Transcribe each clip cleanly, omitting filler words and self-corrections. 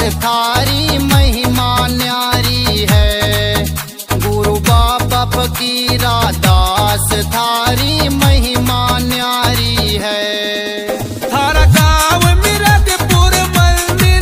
थारी महिमा न्यारी है। गुरु बाबा फकीरा दास थारी महिमा न्यारी है। थारा गाँव मिरगपुर मंदिर,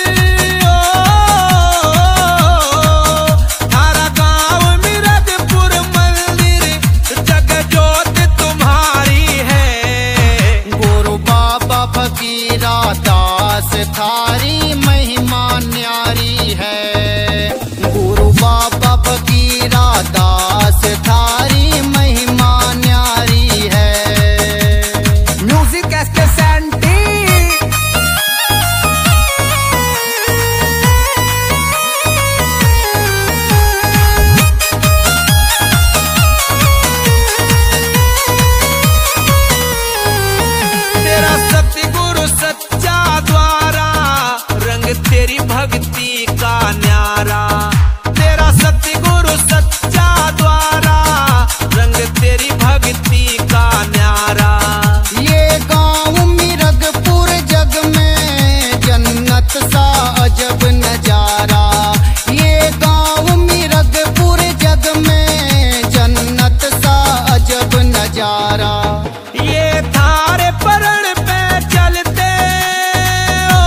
थारा गाँव मिरगपुर मंदिर, जग ज्योत तुम्हारी है। गुरु बाबा फकीरा दास थारी महिमा न्यारी है। गुरु बाबा फकीरा दास थारी महिमा न्यारी है। Music SK Santy. तेरा सतगुरु सच्चा द्वारा, रंग तेरी भक्ति का न्यारा। तेरा सतगुरु सच्चा द्वारा, रंग तेरी भक्ति का न्यारा। ये गाँव मिरगपुर जग में जन्नत सा अजब नजारा। ये गाँव मिरगपुर जग में जन्नत सा अजब नजारा। ये थारे परण पे चलते हो,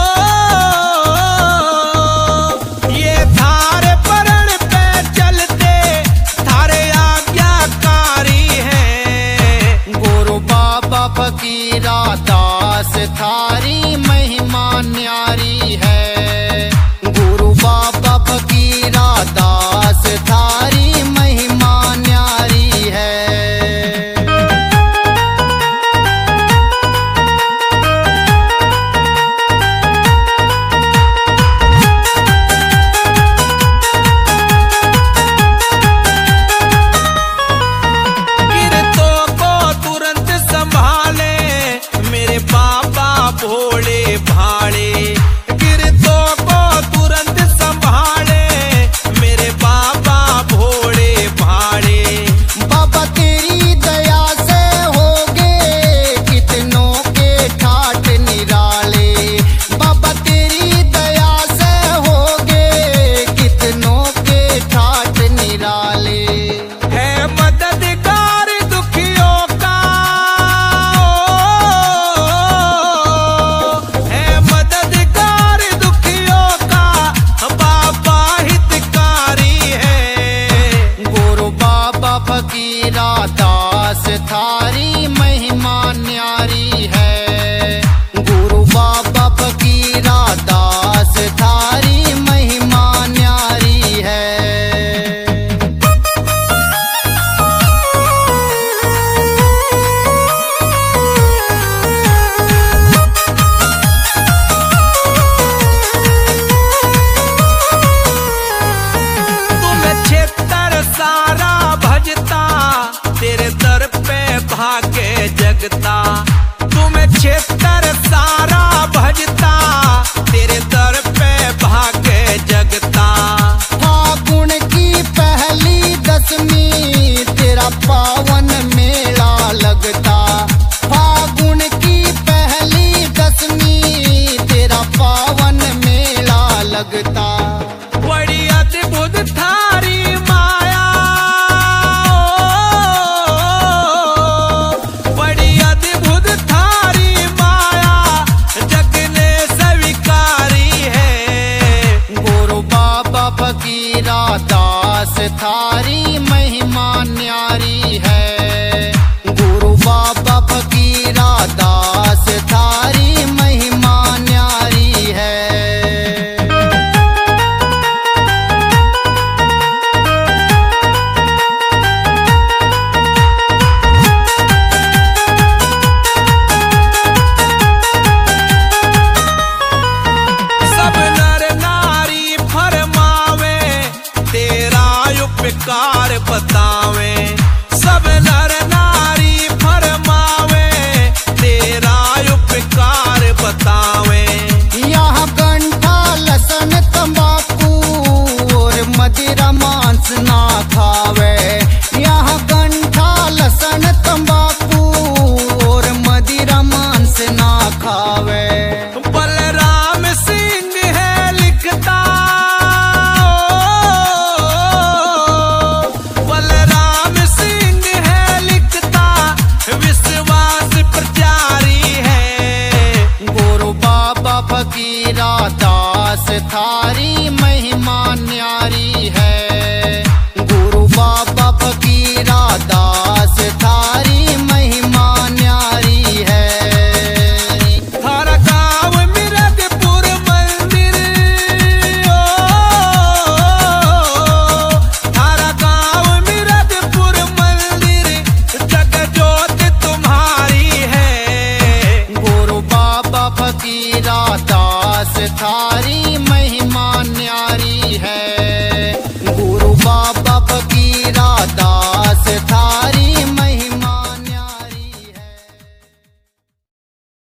ये थारे परण पे चलते, थारे आज्ञाकारी है। गुरु बाबा फकीरा दास थारी महिमा न्यारी है। गुरु बाबा फकीरा दास थारी महिमा न्यारी है। गिरतों को तुरंत संभाले मेरे बाबा भोले भाले। गिरतों को तुरंत संभाले मेरे बाबा भोले भाले। बाबा तेरी दया से होगे कितनों के ठाट निराले। बाबा तेरी दया से होगे कितनों के ठाट निराले। है मददगार दुखियों का, है मददगार दुखियों का, बाबा हितकारी है। गुरु बाबा फकीरा दास थारी महिमा न्यारी है। गुरु बाबा फकीरा दास थारी महिमा न्यारी है। तुम्हें क्षेत्र सारा भजता, तेरे दर पे भागे जगता। तुम्हें क्षेत्र सारा भजता, तेरे दर पे भागे जगता। फागुन की पहली दशमी तेरा पावन मेला लगता। फागुन की पहली दशमी तेरा पावन मेला लगता। बड़ी अद्भुत थारी माया, बड़ी अद्भुत थारी माया, जग ने स्वीकारी है। गुरु बाबा फकीरा दास थारी महिमा न्यारी है। गुरु बाबा फकीरा दास थारी महिमा न्यारी है। सब नर नारी फरमावे, तेरा उपकार बतावे। सब नर